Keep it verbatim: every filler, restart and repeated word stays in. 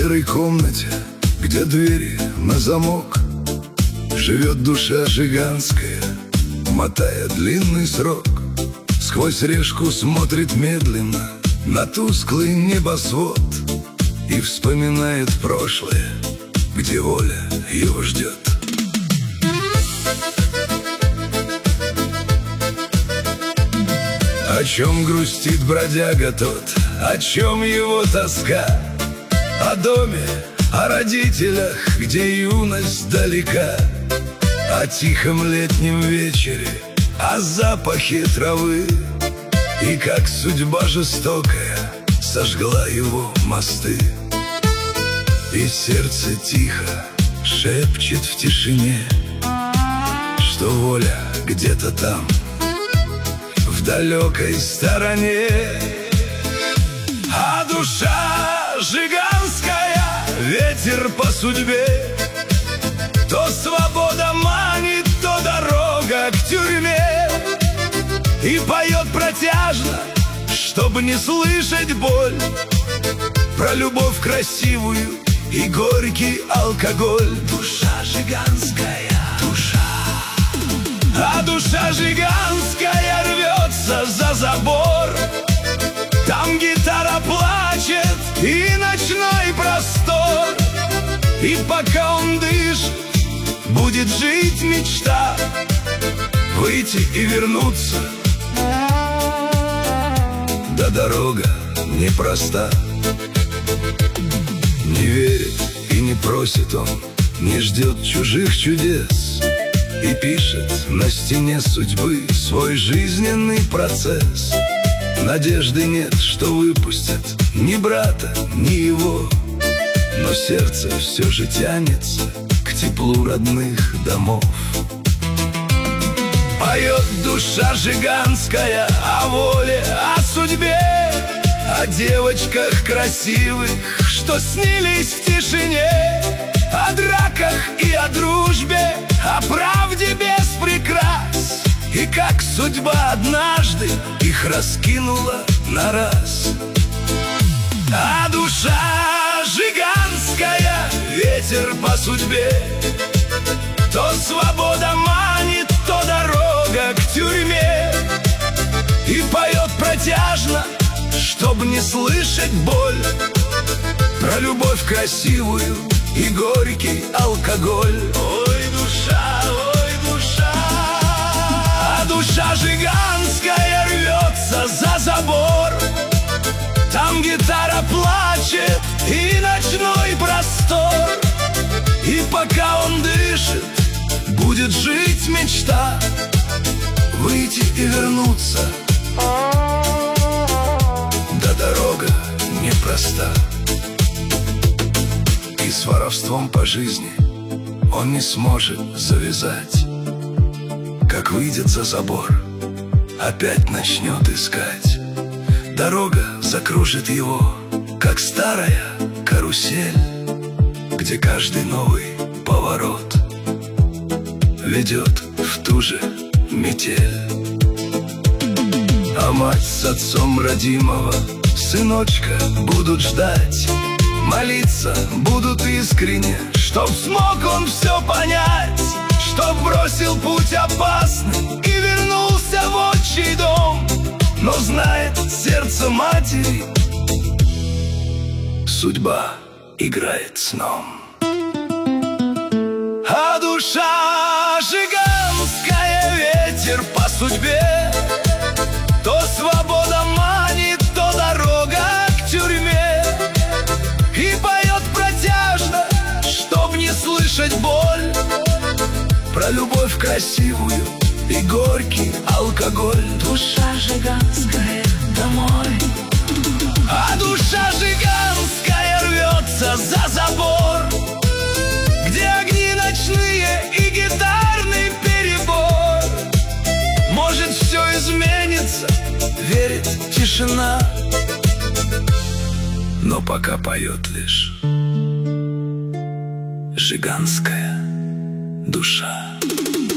серой комнате, где двери на замок, живет душа жиганская, мотая длинный срок. Сквозь решку смотрит медленно на тусклый небосвод и вспоминает прошлое, где воля его ждет. О чем грустит бродяга тот, о чем его тоска? О доме, о родителях, где юность далека, о тихом летнем вечере, о запахе травы, и как судьба жестокая сожгла его мосты. И сердце тихо шепчет в тишине, что воля где-то там, в далекой стороне. А душа жиганская, ветер по судьбе, то свобода манит, то дорога к тюрьме. И поет протяжно, чтобы не слышать боль, про любовь красивую и горький алкоголь. Душа жиганская, душа. А душа жиганская рвется за забор. Там гитара плачет и ночной простор. И пока он дышит, будет жить мечта выйти и вернуться. Да дорога непроста. Не верит и не просит он, не ждет чужих чудес, и пишет на стене судьбы свой жизненный процесс. Надежды нет, что выпустят ни брата, ни его, но сердце все же тянется к теплу родных домов. Поет душа жиганская о воле, о судьбе, о девочках красивых, что снились в тишине, о драках и о дружбе, о правде без прикрас. И как судьба однажды их раскинула на раз. А душа жиганская, ветер по судьбе, то свобода манит, то дорога к тюрьме. И поет протяжно, чтоб не слышать боль, про любовь красивую и горький алкоголь. Ой, душа, ой, душа. А душа жиганская рвется за забор. Там гитара плачет и ночной простор. И пока он дышит, будет жить мечта выйти и вернуться. Да дорога непроста. И с воровством по жизни он не сможет завязать. Как выйдет за забор, опять начнет искать. Дорога закружит его, как старая карусель, где каждый новый поворот ведет в ту же метель. А мать с отцом родимого сыночка будут ждать, молиться будут искренне, чтоб смог он все понять, чтоб бросил путь опасный и вернулся в отчий дом. Но знает сердце матери, судьба играет сном. А душа жиганская, ветер по судьбе, то свобода манит, то дорога к тюрьме. И поет протяжно, чтоб не слышать боль, про любовь красивую и горький алкоголь. Душа жиганская домой. А душа жиганская рвется за забор, где огни ночные и гитарный перебор. Может, все изменится, верит тишина, но пока поет лишь жиганская душа.